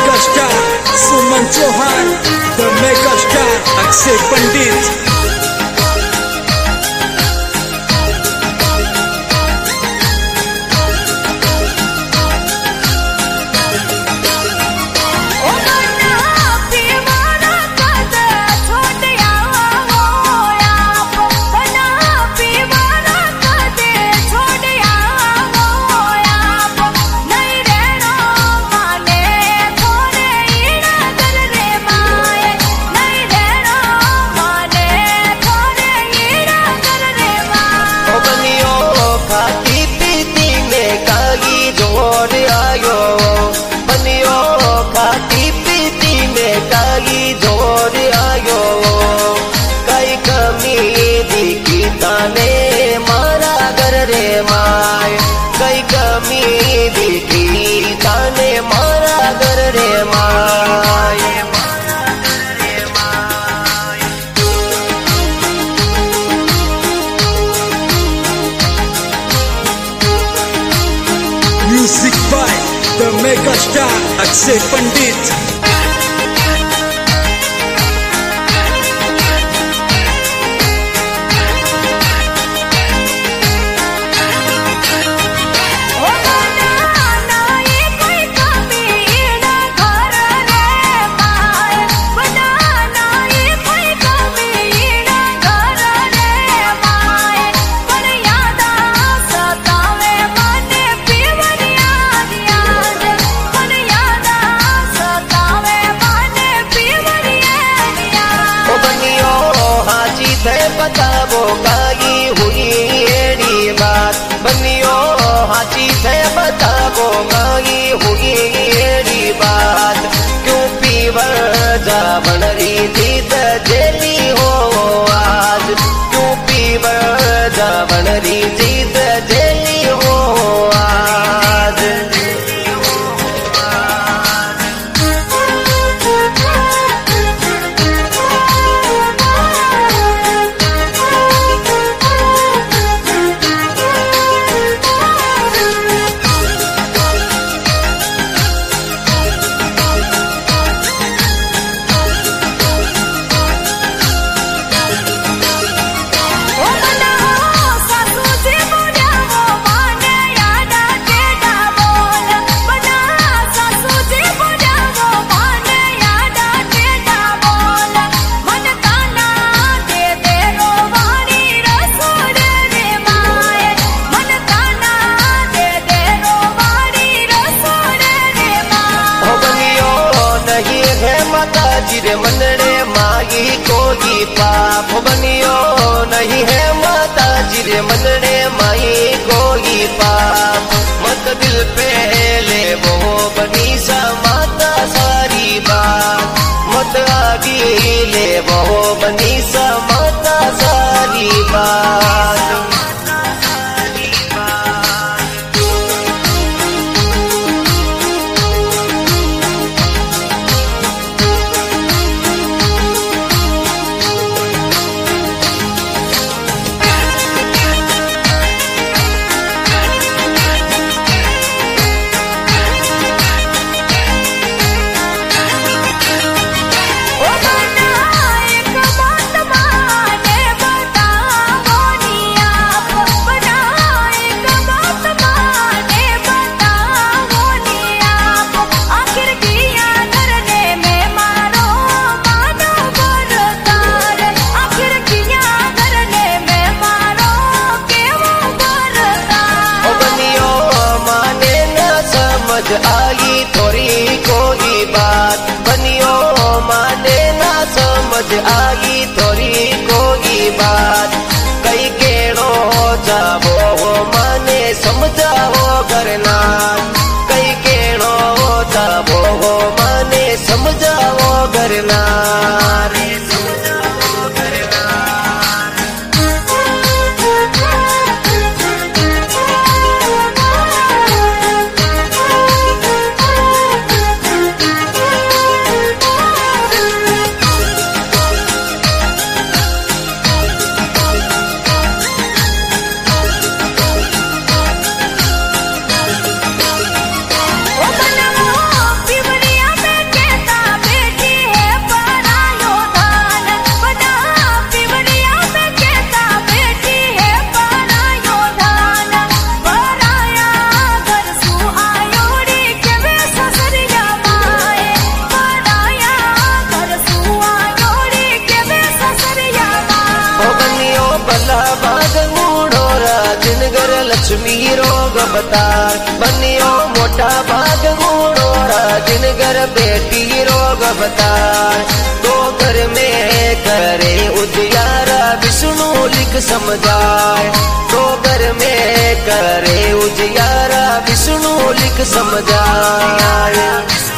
Megastar Suman Chauhan, the megastar Akshay Pandit. कई कमी दिखी ताने मारा घर रे माय। Music by the megastar Akshay Pandit. बताबो काई हुई एड़ी बात बनियो हाची थे बताबो काई हुई एड़ी बात। क्यों पीवर जावन रीति जेली हो आज, क्यों पीवर जावन रीति जेली हो आज। जिरे मनड़े माई कोई पाप बनियो नहीं है माता जिरे मनड़े माई कोई पाप। मत दिल पे ले वो बनी सा माता सारी बात, मत आगे ले वो बनी सा माता सारी बात। ओ बना एक बनियो भला बाग गुणोरा जिनगर लक्ष्मी रोग बतार बनियो मोटा बाग गुणोरा जिनगर बेटी रोग बतार तो घर में करे उजियारा विष्णु लिख समझाए तो घर में करे उजियारा विष्णु लिख समझाए